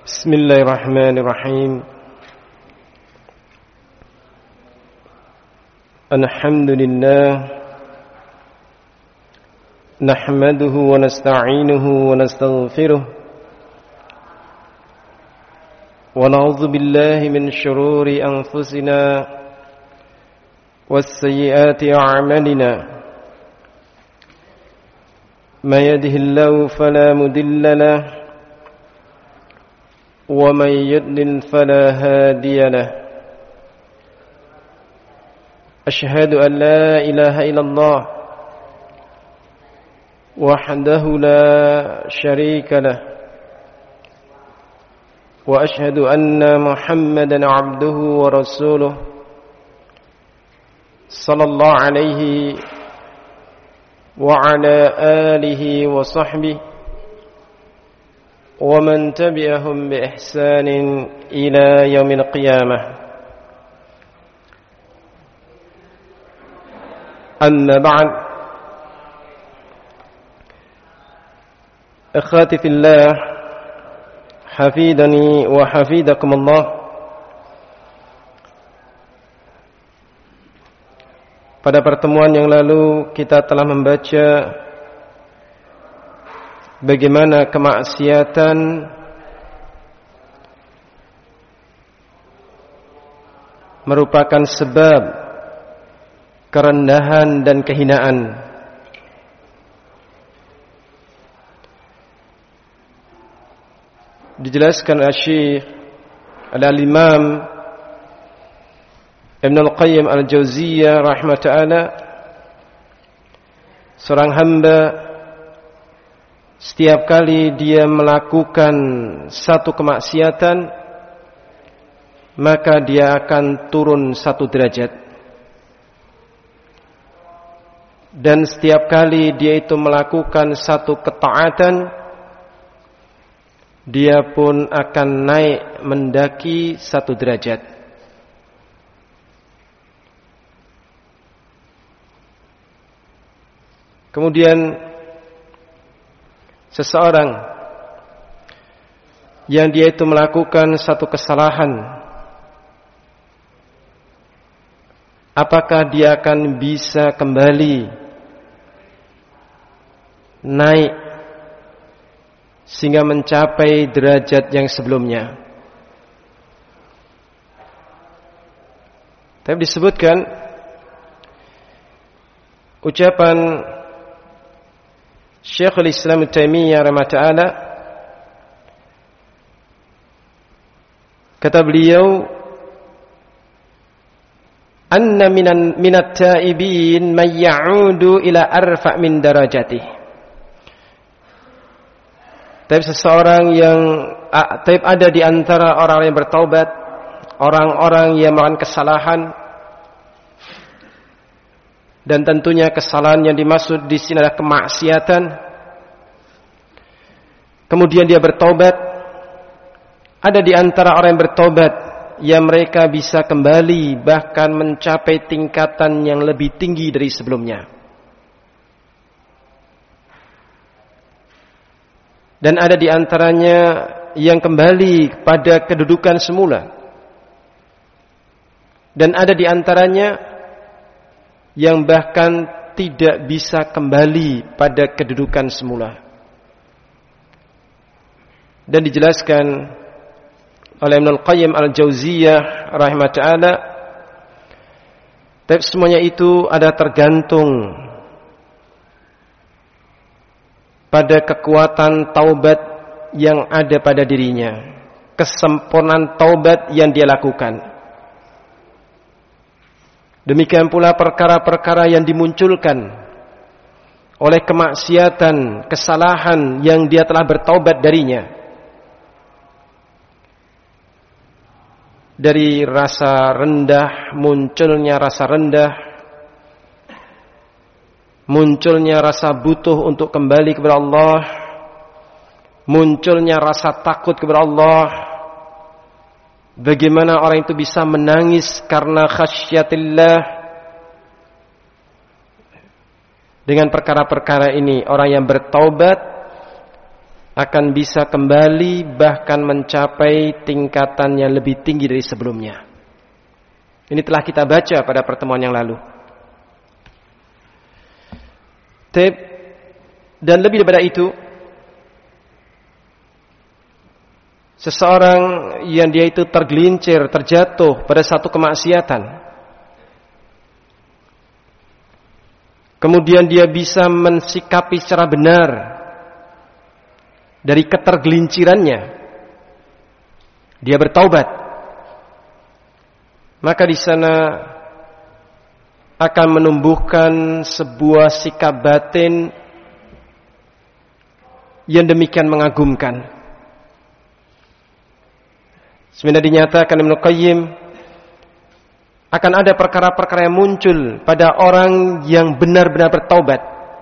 Bismillahirrahmanirrahim. Alhamdulillah, nahmaduhu wa nasta'inuhu wa nastaghfiruh, wa na'udzu billahi min shururi anfusina was-sayyiati a'malina. May yahdihillahu fala mudilla lahu ومن يضلل فلا هادي له أشهد أن لا إله إلا الله وحده لا شريك له وأشهد أن محمدا عبده ورسوله صلى الله عليه وعلى آله وصحبه ومن تبعهم بإحسان إلى يوم القيامة. أما بعد، إخواتي في الله، حفيدني وحفيدكم الله. Pada pertemuan yang lalu kita telah membaca bagaimana kemaksiatan merupakan sebab kerendahan dan kehinaan. Dijelaskan oleh Syekh Al-Imam Ibn Al-Qayyim Al-Jauziyah rahimahullah, seorang hamba setiap kali dia melakukan satu kemaksiatan, maka dia akan turun satu derajat. Dan setiap kali dia itu melakukan satu ketaatan, dia pun akan naik mendaki satu derajat. Kemudian seseorang yang dia itu melakukan satu kesalahan, apakah dia akan bisa kembali naik sehingga mencapai derajat yang sebelumnya? Tapi disebutkan ucapan Syekhul Islam Taimiyah rahimahullah, kata beliau, anna minat taibin man ya'udu ila arfa' min darajatih. Tapi seseorang yang taib ada di antara orang yang bertaubat, orang-orang yang melakukan kesalahan, dan tentunya kesalahan yang dimaksud di sini adalah kemaksiatan. Kemudian dia bertobat. Ada di antara orang yang bertobat yang mereka bisa kembali bahkan mencapai tingkatan yang lebih tinggi dari sebelumnya. Dan ada di antaranya yang kembali pada kedudukan semula. Dan ada di antaranya yang bahkan tidak bisa kembali pada kedudukan semula. Dan dijelaskan oleh Ibnu Al-Qayyim Al-Jauziyah rahimahullah, tapi semuanya itu ada tergantung pada kekuatan taubat yang ada pada dirinya, kesempurnaan taubat yang dia lakukan. Demikian pula perkara-perkara yang dimunculkan oleh kemaksiatan, kesalahan yang dia telah bertaubat darinya. Dari rasa rendah, munculnya rasa rendah, munculnya rasa butuh untuk kembali kepada Allah, munculnya rasa takut kepada Allah. Bagaimana orang itu bisa menangis karena khasyatillah. Dengan perkara-perkara ini, orang yang bertaubat akan bisa kembali bahkan mencapai tingkatan yang lebih tinggi dari sebelumnya. Ini telah kita baca pada pertemuan yang lalu. Dan lebih daripada itu, seseorang yang dia itu tergelincir, terjatuh pada satu kemaksiatan, kemudian dia bisa mensikapi secara benar dari ketergelincirannya, dia bertaubat, maka di sana akan menumbuhkan sebuah sikap batin yang demikian mengagumkan. Sebenarnya dinyatakan Ibnu Qayyim, akan ada perkara-perkara yang muncul pada orang yang benar-benar bertaubat,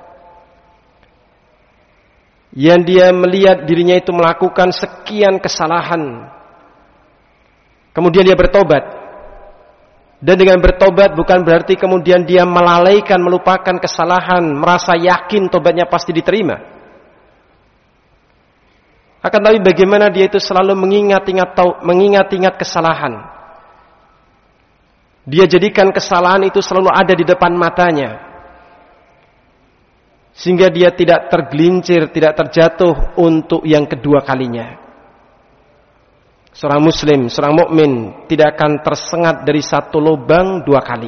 yang dia melihat dirinya itu melakukan sekian kesalahan, kemudian dia bertobat. Dan dengan bertobat bukan berarti kemudian dia melalaikan, melupakan kesalahan, merasa yakin tobatnya pasti diterima. Akan tapi bagaimana dia itu selalu mengingat-ingat kesalahan. Dia jadikan kesalahan itu selalu ada di depan matanya, sehingga dia tidak tergelincir, tidak terjatuh untuk yang kedua kalinya. Seorang muslim, seorang mukmin tidak akan tersengat dari satu lubang dua kali.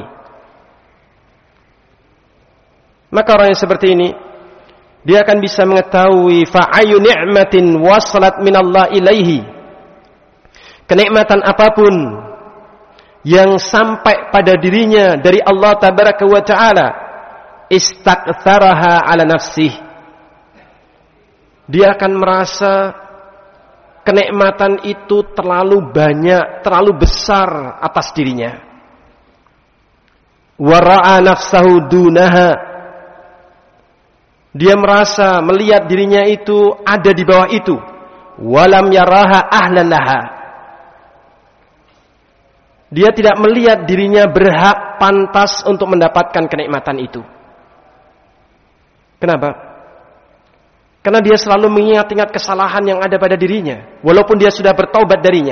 Maka orang yang seperti ini, dia akan bisa mengetahui fa'ayu ni'matin wasalat minallah ilaihi. Kenikmatan apapun yang sampai pada dirinya dari Allah tabaraka wa ta'ala, istaktharaha ala nafsih. Dia akan merasa kenikmatan itu terlalu banyak, terlalu besar atas dirinya. Wara'a nafsahu dunaha. Dia merasa melihat dirinya itu ada di bawah itu. Walam yaraha ahlan laha. Dia tidak melihat dirinya berhak, pantas untuk mendapatkan kenikmatan itu. Kenapa? Karena dia selalu mengingat-ingat kesalahan yang ada pada dirinya, walaupun dia sudah bertaubat darinya.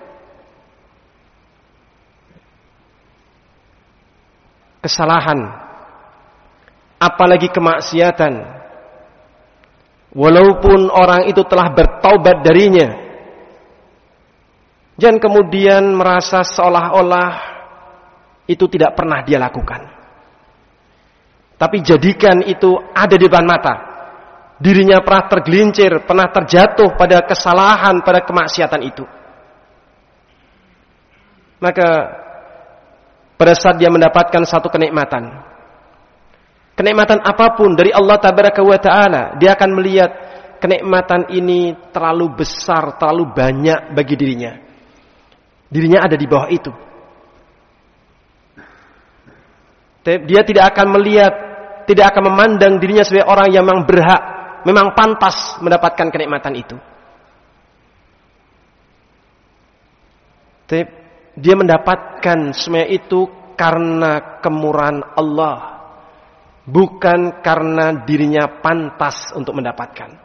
Kesalahan, apalagi kemaksiatan, walaupun orang itu telah bertaubat darinya, jangan kemudian merasa seolah-olah itu tidak pernah dia lakukan. Tapi jadikan itu ada di depan mata. Dirinya pernah tergelincir, pernah terjatuh pada kesalahan, pada kemaksiatan itu. Maka pada saat dia mendapatkan satu kenikmatan apapun dari Allah tabaraka wa ta'ala, dia akan melihat kenikmatan ini terlalu besar, terlalu banyak bagi dirinya. Dirinya ada di bawah itu. Dia tidak akan melihat, tidak akan memandang dirinya sebagai orang yang memang berhak, memang pantas mendapatkan kenikmatan itu. Dia mendapatkan semua itu karena kemurahan Allah, bukan karena dirinya pantas untuk mendapatkan,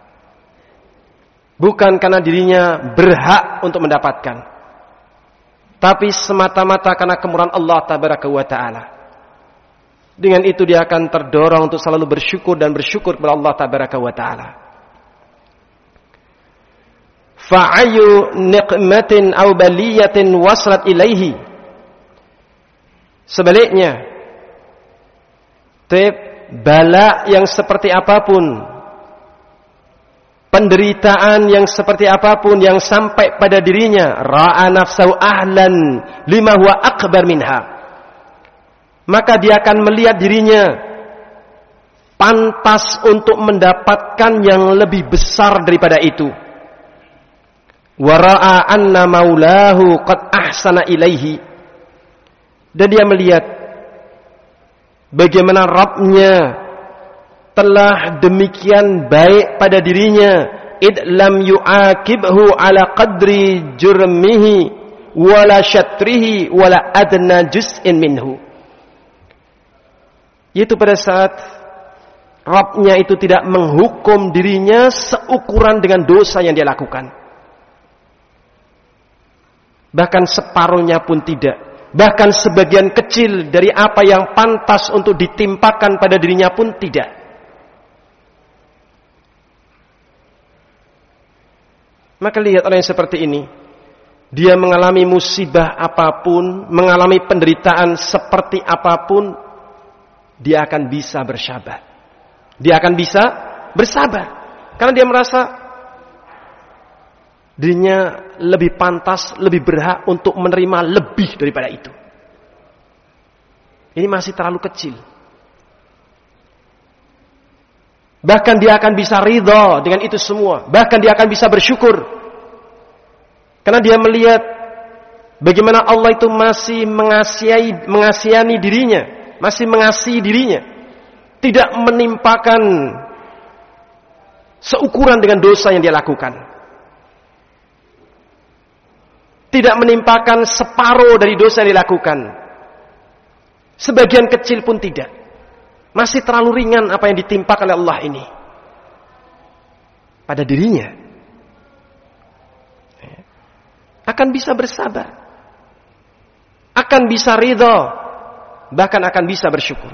bukan karena dirinya berhak untuk mendapatkan, tapi semata-mata karena kemurahan Allah tabaraka wa ta'ala. Dengan itu dia akan terdorong untuk selalu bersyukur dan bersyukur kepada Allah tabaraka wa ta'ala. Fa'ayu niqmatin aw baliyatin wasrat ilaihi. Sebaliknya, bala yang seperti apapun, penderitaan yang seperti apapun yang sampai pada dirinya, ra'a nafsahu ahlan lima huwa akbar minha, maka dia akan melihat dirinya pantas untuk mendapatkan yang lebih besar daripada itu. Wa ra'a anna maulahu qad ahsana ilaihi. Dan dia melihat bagaimana Rabbnya telah demikian baik pada dirinya, id lam yu'akibhu ala qadri jurmihi wala syatrihi wala adna juz'in minhu. Yaitu pada saat Rabbnya itu tidak menghukum dirinya seukuran dengan dosa yang dia lakukan. Bahkan separuhnya pun tidak. Bahkan sebagian kecil dari apa yang pantas untuk ditimpakan pada dirinya pun tidak. Maka lihat orang yang seperti ini. Dia mengalami musibah apapun, mengalami penderitaan seperti apapun, dia akan bisa bersabar. Dia akan bisa bersabar. Karena dia merasa dirinya lebih pantas, lebih berhak untuk menerima lebih daripada itu. Ini masih terlalu kecil. Bahkan dia akan bisa ridha dengan itu semua. Bahkan dia akan bisa bersyukur. Karena dia melihat bagaimana Allah itu masih mengasihani dirinya. Masih mengasihi dirinya. Tidak menimpakan seukuran dengan dosa yang dia lakukan. Tidak menimpakan separuh dari dosa yang dilakukan. Sebagian kecil pun tidak. Masih terlalu ringan apa yang ditimpakan oleh Allah ini pada dirinya. Akan bisa bersabar. Akan bisa ridha. Bahkan akan bisa bersyukur.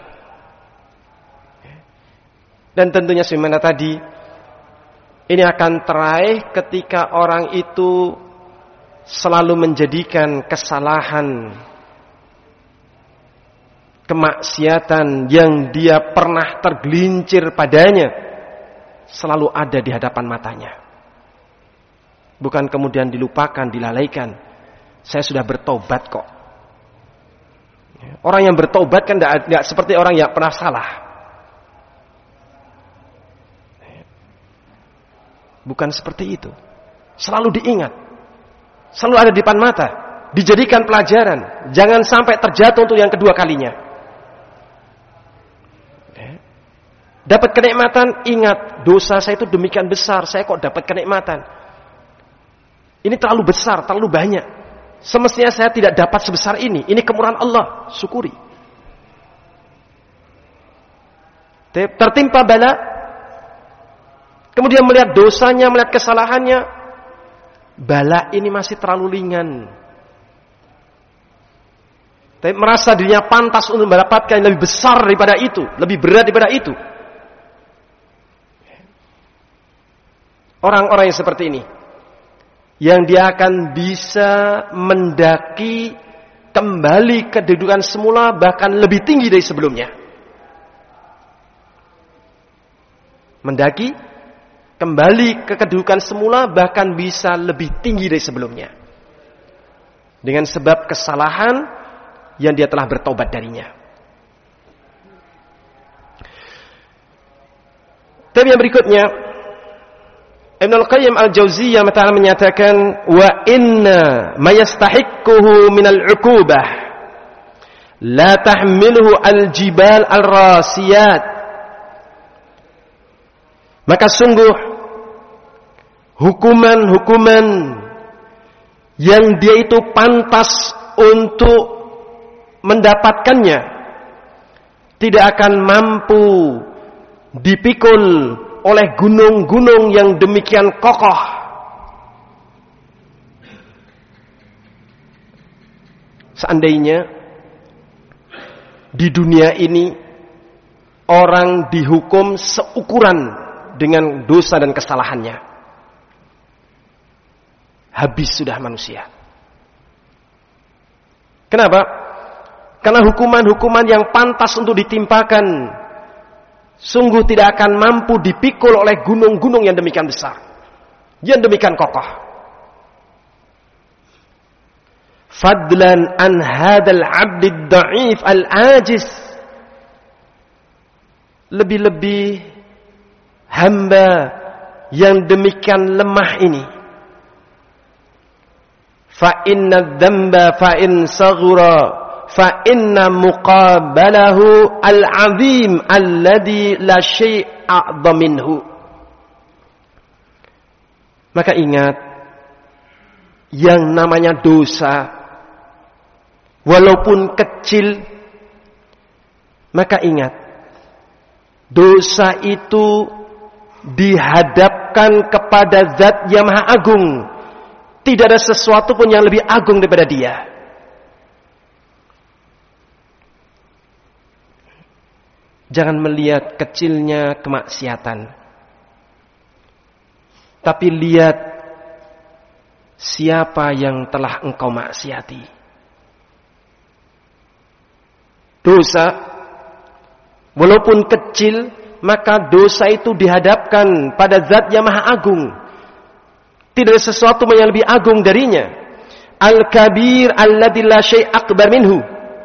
Dan tentunya sebagaimana tadi, ini akan teraih ketika orang itu selalu menjadikan kesalahan, kemaksiatan yang dia pernah tergelincir padanya selalu ada di hadapan matanya. Bukan kemudian dilupakan, dilalaikan. Saya sudah bertobat kok. Orang yang bertobat kan tidak seperti orang yang pernah salah. Bukan seperti itu. Selalu diingat. Selalu ada di depan mata. Dijadikan pelajaran. Jangan sampai terjatuh untuk yang kedua kalinya. Dapat kenikmatan, ingat. Dosa saya itu demikian besar. Saya kok dapat kenikmatan. Ini terlalu besar, terlalu banyak. Semestinya saya tidak dapat sebesar ini. Ini kemurahan Allah. Syukuri. Tertimpa bala. Kemudian melihat dosanya, melihat kesalahannya. Bala ini masih terlalu ringan. Tapi merasa dirinya pantas untuk mendapatkan yang lebih besar daripada itu. Lebih berat daripada itu. Orang-orang yang seperti ini. Yang dia akan bisa mendaki kembali ke kedudukan semula. Bahkan lebih tinggi dari sebelumnya. Mendaki kembali ke kedudukan semula, bahkan bisa lebih tinggi dari sebelumnya. Dengan sebab kesalahan yang dia telah bertobat darinya. Tapi yang berikutnya, Ibnul Qayyim Al-Jauziyah menyatakan, wa inna ma yastahiqquhu minal 'uqubah la tahmiluhu al-jibal al-rasiyat. Maka sungguh hukuman-hukuman yang dia itu pantas untuk mendapatkannya tidak akan mampu dipikul oleh gunung-gunung yang demikian kokoh. Seandainya di dunia ini orang dihukum seukuran dengan dosa dan kesalahannya, habis sudah manusia. Kenapa? Karena hukuman-hukuman yang pantas untuk ditimpakan sungguh tidak akan mampu dipikul oleh gunung-gunung yang demikian besar, yang demikian kokoh. Fadlan an hadal abdid da'if al-ajiz. Lebih-lebih hamba yang demikian lemah ini. Fa inna dzamba fa in saghura fa inna muqabalahu al-'azim alladhi la syai'a minhu. Maka ingat, yang namanya dosa walaupun kecil, maka ingat Dosa itu dihadapkan kepada Zat yang Maha Agung. Tidak ada sesuatu pun yang lebih agung daripada Dia. Jangan melihat kecilnya kemaksiatan, tapi lihat siapa yang telah engkau maksiati. Dosa, walaupun kecil, maka dosa itu dihadapkan pada Zat yang Maha Agung. Tidak ada sesuatu yang lebih agung darinya. Al-Kabir alladzi la syai' akbar minhu.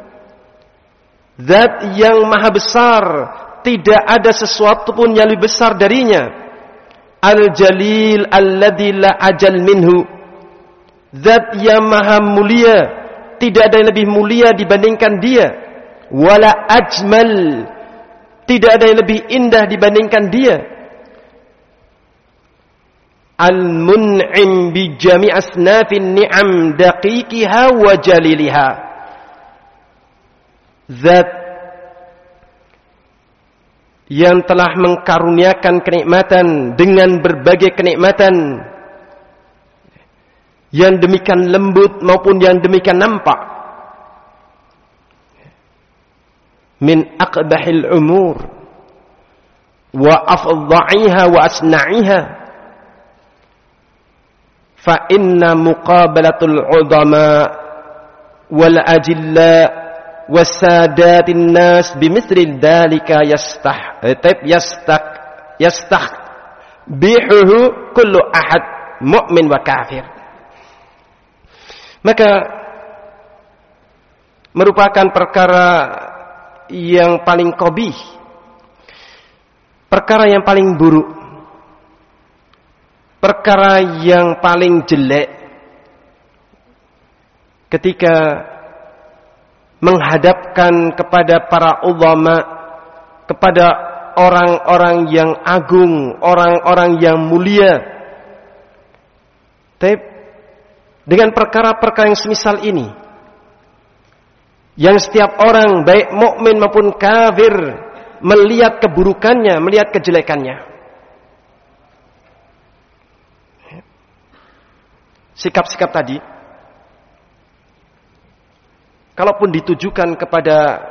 Zat yang Maha Besar, tidak ada sesuatu pun yang lebih besar darinya. Al-Jalil alladzi la ajal minhu. Zat yang Maha Mulia, tidak ada yang lebih mulia dibandingkan Dia. Wala ajmal, tidak ada yang lebih indah dibandingkan Dia. Al-Mun'im bi jami' asnafin ni'am daqiqiha wa jaliliha. Zat yang telah mengkaruniakan kenikmatan dengan berbagai kenikmatan yang demikian lembut maupun yang demikian nampak. Min aqbahil umur wa afdha'iha wa asna'iha. Fa inna muqabalatul udama wal ajilla wasadatin nas bimithli dzalika yastahbihuhu kullu ahad mu'min wa kafir. Maka merupakan perkara yang paling qabih, perkara yang paling buruk, perkara yang paling jelek ketika menghadapkan kepada para ulama, kepada orang-orang yang agung, orang-orang yang mulia, dengan perkara-perkara yang semisal ini, yang setiap orang baik mukmin maupun kafir melihat keburukannya, melihat kejelekannya. Sikap-sikap tadi, kalaupun ditujukan kepada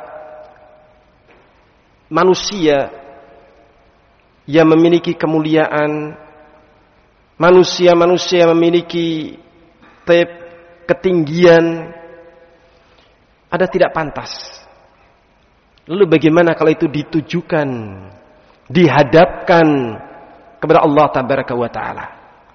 manusia yang memiliki kemuliaan, manusia-manusia yang memiliki ketinggian, ada tidak pantas. Lalu bagaimana kalau itu ditujukan, dihadapkan kepada Allah Tabaraka wa Ta'ala?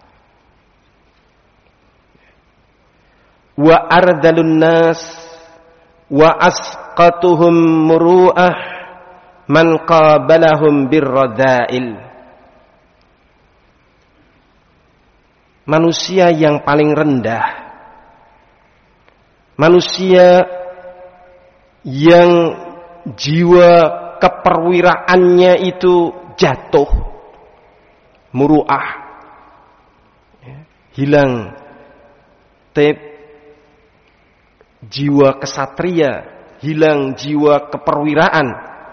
Wa ardalun nas wa asqatuhum muru'ah man qabalahum birradha'il. Manusia yang paling rendah, manusia yang jiwa keperwiraannya itu jatuh, muru'ah, hilang jiwa kesatria, hilang jiwa keperwiraan,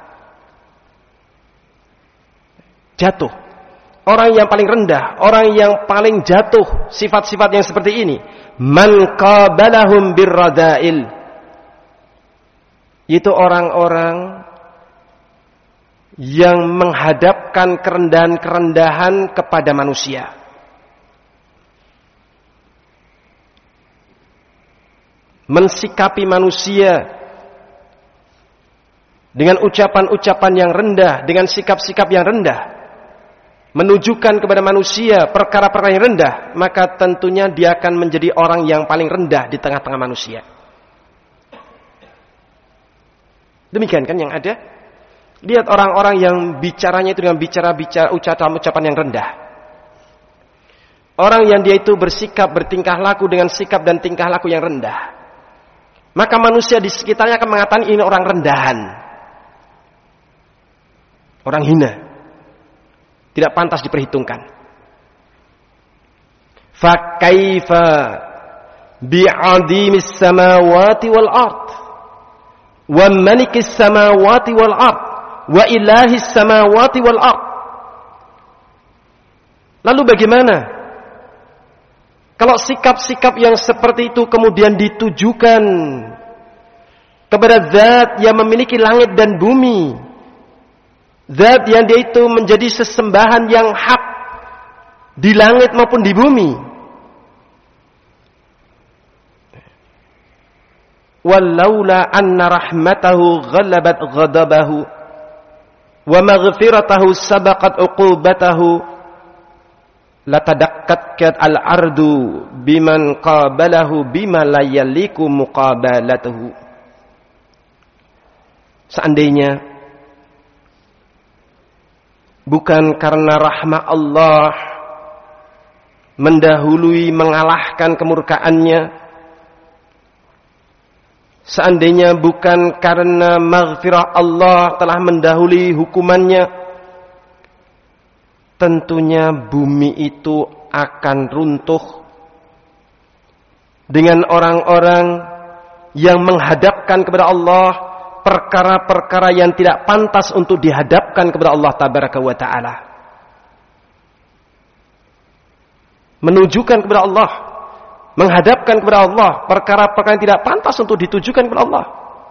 jatuh. Orang yang paling rendah, orang yang paling jatuh, sifat-sifat yang seperti ini, man qabalahum birrada'il, itu orang-orang yang menghadapkan kerendahan-kerendahan kepada manusia. Mensikapi manusia dengan ucapan-ucapan yang rendah, dengan sikap-sikap yang rendah, menunjukkan kepada manusia perkara-perkara yang rendah, maka tentunya dia akan menjadi orang yang paling rendah di tengah-tengah manusia. Demikian kan yang ada? Lihat orang-orang yang bicaranya itu dengan bicara-bicara ucapan-ucapan yang rendah. Orang yang dia itu bersikap, bertingkah laku dengan sikap dan tingkah laku yang rendah. Maka manusia di sekitarnya akan mengatakan ini orang rendahan, orang hina, tidak pantas diperhitungkan. Fa kaifa bi'adimis samawati wal ard wa malikis samawati wal ard wa ilahis samawati wal ard. Lalu bagaimana kalau sikap-sikap yang seperti itu kemudian ditujukan kepada zat yang memiliki langit dan bumi, zat yang dia itu menjadi sesembahan yang hak di langit maupun di bumi. Walaula anna rahmatahu ghalabat ghadabahu wa maghfiratahu sabaqat uqubatahu latadakkat al-ardu biman qabalahu bima la yaliku muqabalatuhu. Seandainya bukan karena rahmat Allah mendahului mengalahkan kemurkaannya, seandainya bukan karena maghfirah Allah telah mendahului hukumannya, tentunya bumi itu akan runtuh dengan orang-orang yang menghadapkan kepada Allah perkara-perkara yang tidak pantas untuk dihadapkan kepada Allah tabaraka wa ta'ala. Menunjukkan kepada Allah, menghadapkan kepada Allah perkara-perkara yang tidak pantas untuk ditujukan kepada Allah.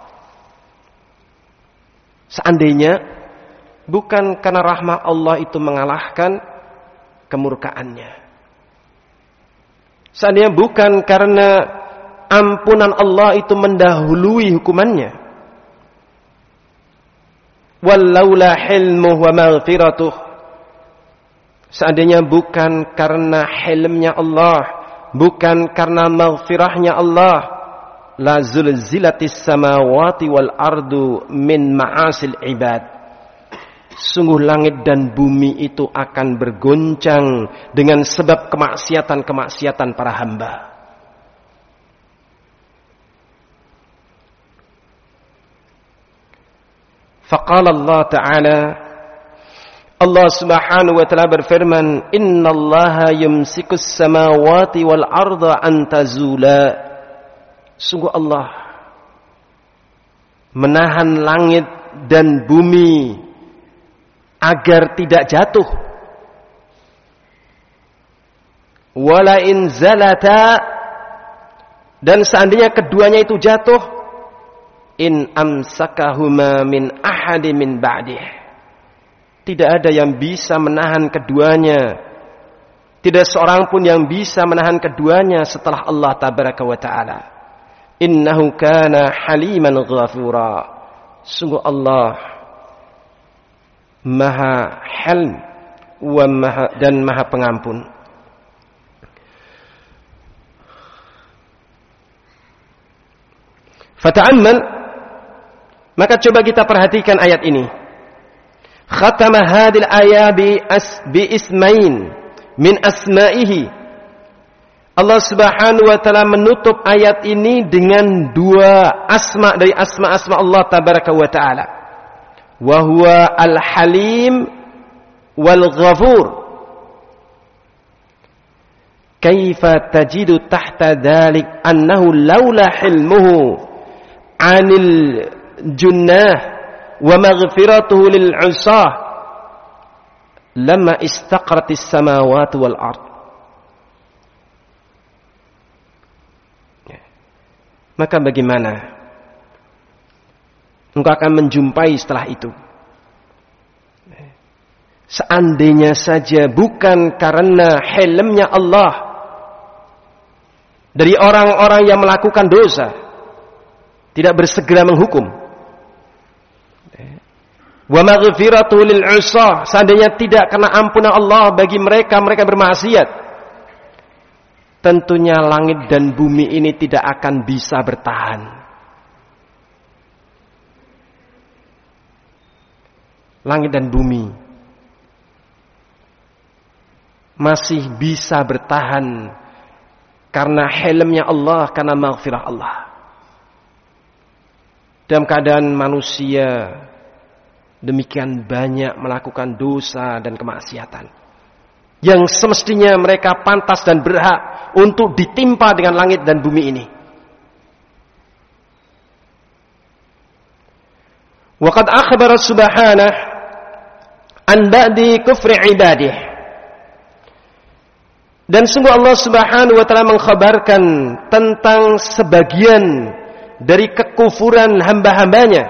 Seandainya bukan karena rahmat Allah itu mengalahkan kemurkaannya, seandainya bukan karena ampunan Allah itu mendahului hukumannya, walaula hilmuhu wa maghfiratuh, seandainya bukan karena hilmnya Allah, bukan karena maghfirahnya Allah, la zulzilatis samawati wal ardu min ma'asil ibad. Sungguh langit dan bumi itu akan bergoncang dengan sebab kemaksiatan-kemaksiatan para hamba. Faqala Allah Ta'ala, Allah Subhanahu wa Ta'ala berfirman, innallaha yumsikus samawati wal arda an tazula. Sungguh Allah menahan langit dan bumi agar tidak jatuh. Wala in zalata, dan seandainya keduanya itu jatuh, in amsakahuma min ahadi min ba'dih, tidak ada yang bisa menahan keduanya, tidak seorang pun yang bisa menahan keduanya setelah Allah tabaraka wa ta'ala. Innahu kana haliman ghafura. Sungguh Allah Maha Hilm dan Maha Pengampun. Fata'ammal, maka coba kita perhatikan ayat ini. Khatama hadil ayat bi ismain min asma'ihi. Allah Subhanahu wa Ta'ala menutup ayat ini dengan dua asma dari asma-asma Allah tabaraka wa ta'ala. Wa huwa al-halim wal ghafur. Kaifa tajidu tahta dhalik annahu laula hilmuhu 'anil junnah wa maghfiratuhu lil 'usah lama istaqratis samawati wal ard. Maka bagaimana engkau akan menjumpai setelah itu? Seandainya saja bukan karena hilmnya Allah dari orang-orang yang melakukan dosa, tidak bersegera menghukum. Wa maghfiratuhu lil 'usah, seandainya tidak karena ampunan Allah bagi mereka bermaksiat, tentunya langit dan bumi ini tidak akan bisa bertahan. Langit dan bumi masih bisa bertahan karena hilmnya Allah, karena maghfirah Allah. Dalam keadaan manusia demikian banyak melakukan dosa dan kemaksiatan yang semestinya mereka pantas dan berhak untuk ditimpa dengan langit dan bumi ini. Wa qad akhbara subhanahu an ba'di kufri ibadihi. Dan sungguh Allah Subhanahu wa taala mengkhabarkan tentang sebagian dari kekufuran hamba-hambanya.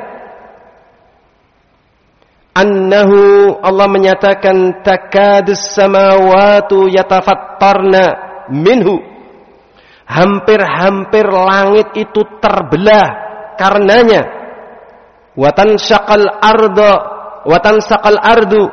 Annahu, Allah menyatakan, takadus samawatu yatafattarna minhu. Hampir-hampir langit itu terbelah karenanya. Watansaqal ardu.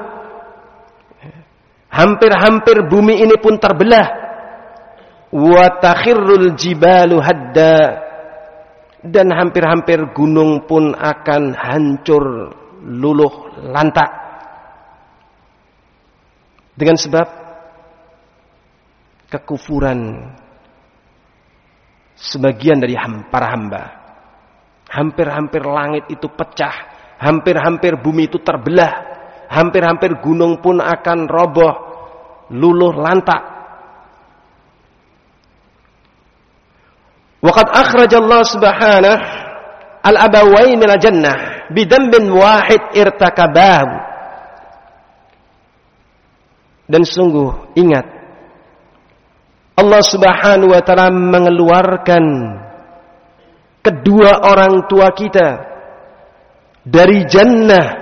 Hampir-hampir bumi ini pun terbelah. Wa takhirrul jibalu hadda. Dan hampir-hampir gunung pun akan hancur luluh lantak. Dengan sebab kekufuran sebagian dari para hamba. Hampir-hampir langit itu pecah. Hampir-hampir bumi itu terbelah. Hampir-hampir gunung pun akan roboh, luluh lantak. Waqad akhrajallahu subhanahu al-abawain minal jannah bidambin wahid irtakabahu. Dan sungguh ingat, Allah Subhanahu wa taala mengeluarkan kedua orang tua kita dari jannah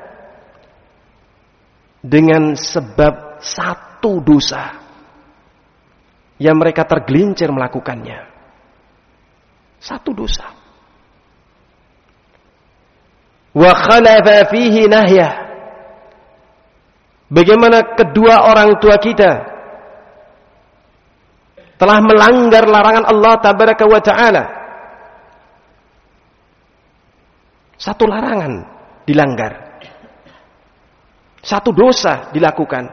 dengan sebab satu dosa yang mereka tergelincir melakukannya. Satu dosa. Wa khalafa fihi nahyah. Bagaimana kedua orang tua kita telah melanggar larangan Allah tabaraka wa ta'ala. Satu larangan dilanggar. Satu dosa dilakukan.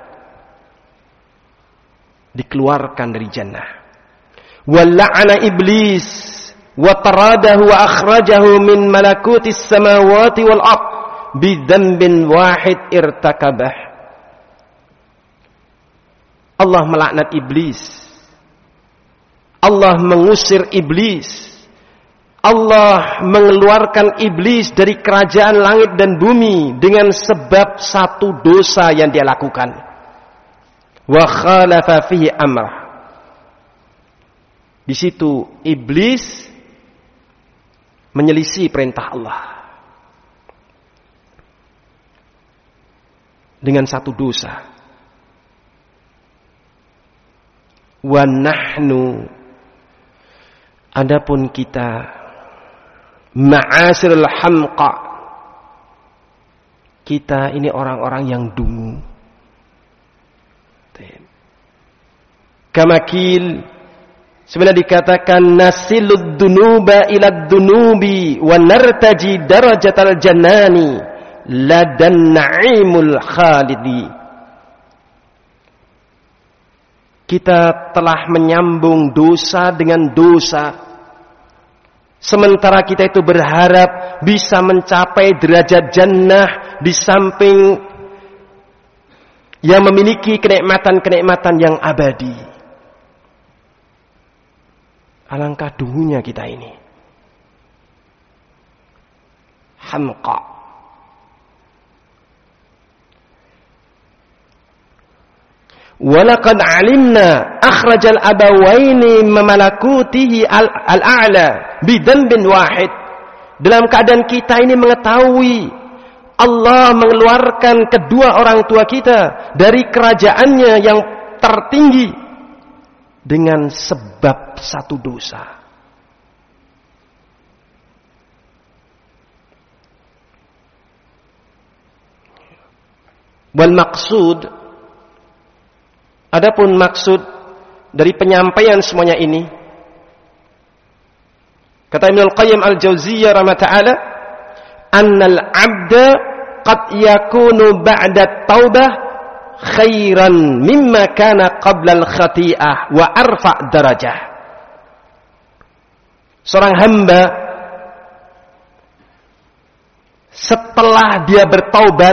Dikeluarkan dari jannah. Walla'ana iblis wa taradahu wa akhrajahu min malakutis samawati wal ard bidzambin wahid irtakabah. Allah melaknat iblis. Allah mengusir iblis. Allah mengeluarkan iblis dari kerajaan langit dan bumi dengan sebab satu dosa yang dia lakukan. Wa khalafa fihi amrah. Di situ iblis menyelisih perintah Allah dengan satu dosa. Wa nahnu, adapun kita, ma'asirul hamqa, kita ini orang-orang yang dungu. Kamakil, sebenarnya dikatakan nasilud dunuba ilad dunubi wa nartaji darajatal jannani ladan na'imul khalidi. Kita telah menyambung dosa dengan dosa. Sementara kita itu berharap bisa mencapai derajat jannah di samping yang memiliki kenikmatan-kenikmatan yang abadi. Alangkah dungunya kita ini. Hamqa. Walaqad alimna akhrajal abawaini memalakutihi al-a'la bidzambin wahid. Dalam keadaan kita ini mengetahui Allah mengeluarkan kedua orang tua kita dari kerajaannya yang tertinggi dengan sebab satu dosa. Wal maqsud, adapun maksud dari penyampaian semuanya ini, kata Ibnul Qayyim al-Jauziyah rahimahullah, annal 'abda qad yakunu ba'da taubah khairan mimma kana qabla al-khati'ah wa arfa' darajah. Seorang hamba setelah dia bertaubat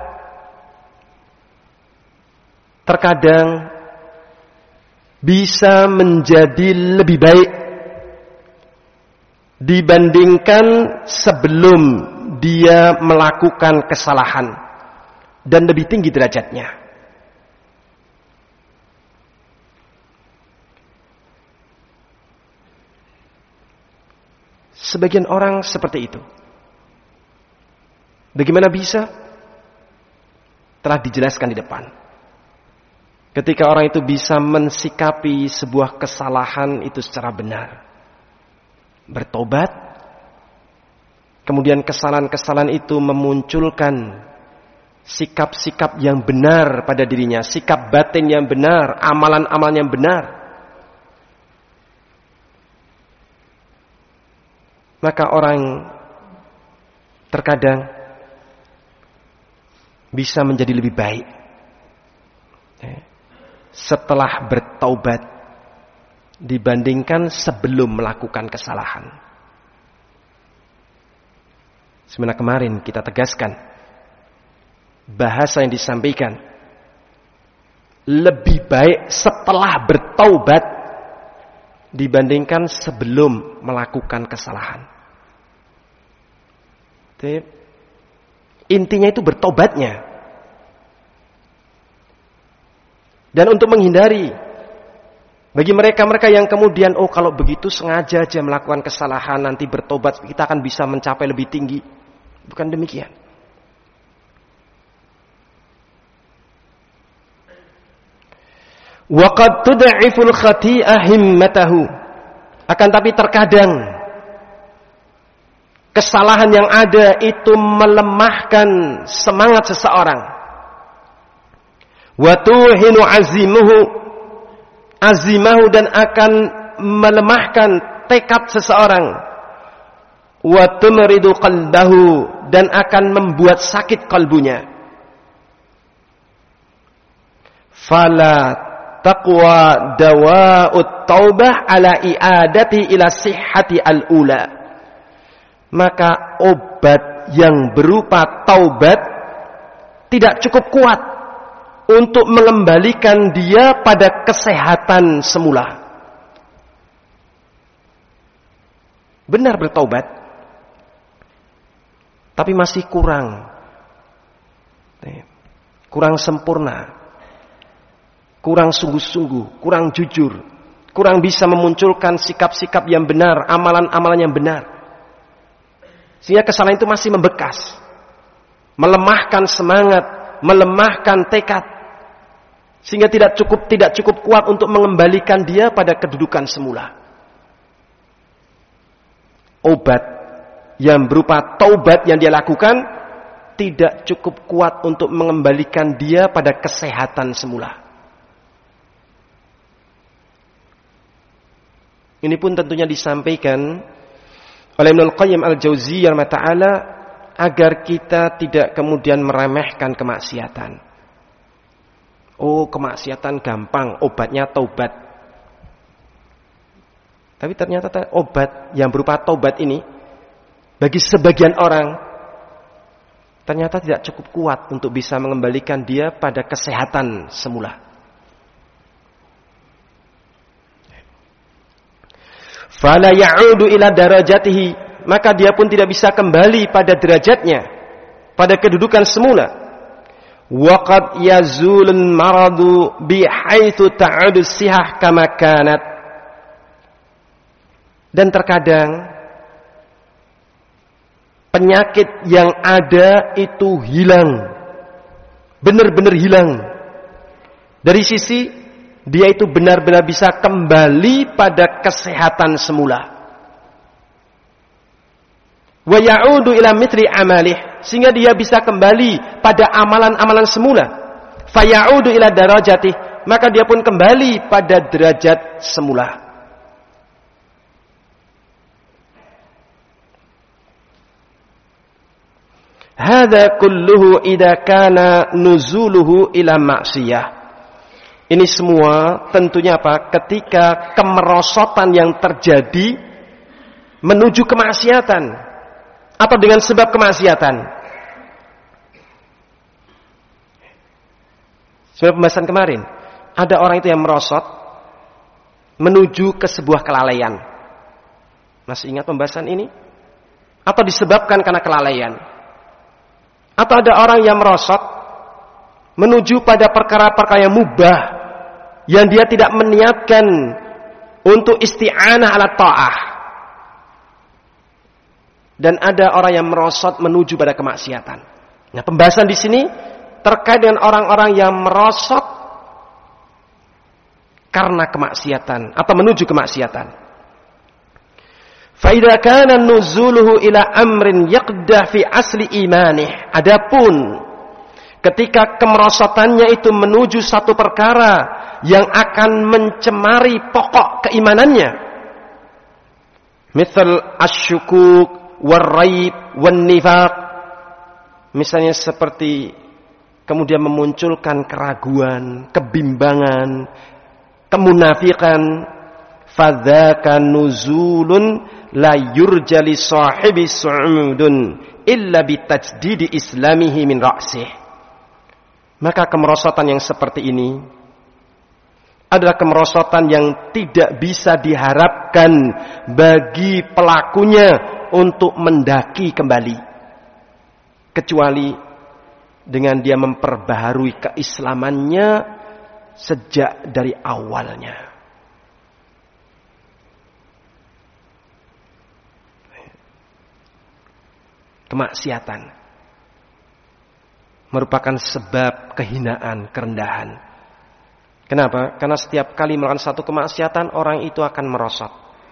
terkadang bisa menjadi lebih baik dibandingkan sebelum dia melakukan kesalahan dan lebih tinggi derajatnya. Sebagian orang seperti itu. Bagaimana bisa? Telah dijelaskan di depan. Ketika orang itu bisa mensikapi sebuah kesalahan itu secara benar, bertobat, kemudian kesalahan-kesalahan itu memunculkan sikap-sikap yang benar pada dirinya, sikap batin yang benar, amalan-amalan yang benar, maka orang terkadang bisa menjadi lebih baik setelah bertaubat dibandingkan sebelum melakukan kesalahan. Sebenarnya kemarin kita tegaskan bahasa yang disampaikan lebih baik setelah bertaubat dibandingkan sebelum melakukan kesalahan. Intinya itu bertobatnya. Dan untuk menghindari bagi mereka-mereka yang kemudian kalau begitu sengaja aja melakukan kesalahan, nanti bertobat kita akan bisa mencapai lebih tinggi. Bukan demikian. Wa qad tud'iful khati'ah himmatahu. Akan tapi terkadang kesalahan yang ada itu melemahkan semangat seseorang. Wa tuhinu azimahu dan akan melemahkan tekad seseorang. Wa tumridu qalbahu dan akan membuat sakit kalbunya. Fala taqwa dawa'ut taubah ala i'adati ila sihhati al-ula. Maka obat yang berupa taubat tidak cukup kuat untuk mengembalikan dia pada kesehatan semula. Benar bertaubat, tapi masih kurang sempurna, kurang sungguh-sungguh, kurang jujur, kurang bisa memunculkan sikap-sikap yang benar, amalan-amalan yang benar. Sehingga kesalahan itu masih membekas, melemahkan semangat, melemahkan tekad. Sehingga tidak cukup kuat untuk mengembalikan dia pada kedudukan semula. Obat yang berupa taubat yang dia lakukan tidak cukup kuat untuk mengembalikan dia pada kesehatan semula. Ini pun tentunya disampaikan oleh Ibnul Qayyim Al-Jauziyah Ta'ala agar kita tidak kemudian meremehkan kemaksiatan. Oh, kemaksiatan gampang, obatnya taubat. Tapi ternyata obat yang berupa taubat ini bagi sebagian orang ternyata tidak cukup kuat untuk bisa mengembalikan dia pada kesehatan semula. Fala ya'udu ila darajatihi, maka dia pun tidak bisa kembali pada derajatnya, pada kedudukan semula. Waqad yazulun maradu bihaitsu ta'udu sihah kama kanat. Dan terkadang penyakit yang ada itu hilang, benar-benar hilang. Dari sisi dia itu benar-benar bisa kembali pada kesehatan semula. Wa ya'udu ila mithli amalih, sehingga dia bisa kembali pada amalan-amalan semula. Fa ya'udu ila darajatih, maka dia pun kembali pada derajat semula. Hadza kulluhu idza kana nuzuluhu ila ma'siyah. Ini semua tentunya apa? Ketika kemerosotan yang terjadi menuju kemaksiatan atau dengan sebab kemaksiatan. Sebab pembahasan kemarin, ada orang itu yang merosot menuju ke sebuah kelalaian. Masih ingat pembahasan ini? atau disebabkan karena kelalaian. Atau ada orang yang merosot menuju pada perkara-perkara yang mubah yang dia tidak meniatkan untuk isti'anah ala ta'ah. Dan ada orang yang merosot menuju pada kemaksiatan. Nah, pembahasan di sini terkait dengan orang-orang yang merosot karena kemaksiatan atau menuju kemaksiatan. Fa idza kana nuzuluhu ila amrin yaqdah fi asli imanih. Adapun ketika kemerosotannya itu menuju satu perkara yang akan mencemari pokok keimanannya, misal asyukuk war-raib wan-nifaq, misalnya seperti kemudian memunculkan keraguan, kebimbangan, kemunafikan, fadzaka nuzulun la yurja li sahibi su'udun illa bitajdidi islamihi min ra'sih. Maka kemerosotan yang seperti ini adalah kemerosotan yang tidak bisa diharapkan bagi pelakunya untuk mendaki kembali, kecuali dengan dia memperbaharui keislamannya sejak dari awalnya. Kemaksiatan merupakan sebab kehinaan, kerendahan. Kenapa? Karena setiap kali melakukan satu kemaksiatan, orang itu akan merosot,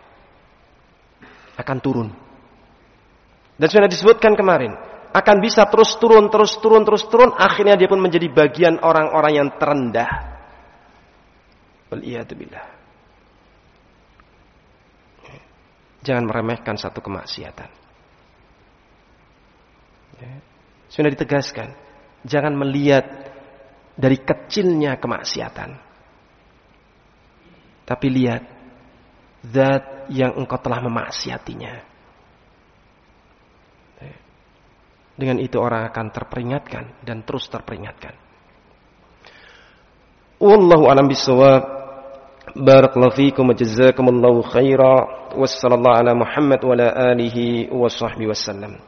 akan turun. Dan sudah disebutkan kemarin, akan bisa terus turun, akhirnya dia pun menjadi bagian orang-orang yang terendah. Waliyadzubillah. Jangan meremehkan satu kemaksiatan. Sudah ditegaskan, jangan melihat dari kecilnya kemaksiatan, tapi lihat zat yang engkau telah memaksiatinya. Dengan itu orang akan terperingatkan dan terus terperingatkan. Wallahu a'lam bishawab. Barakallahu fiikum wa jazakumullahu khaira. Wassallallahu ala Muhammad wa ala alihi wa sahbihi wasallam.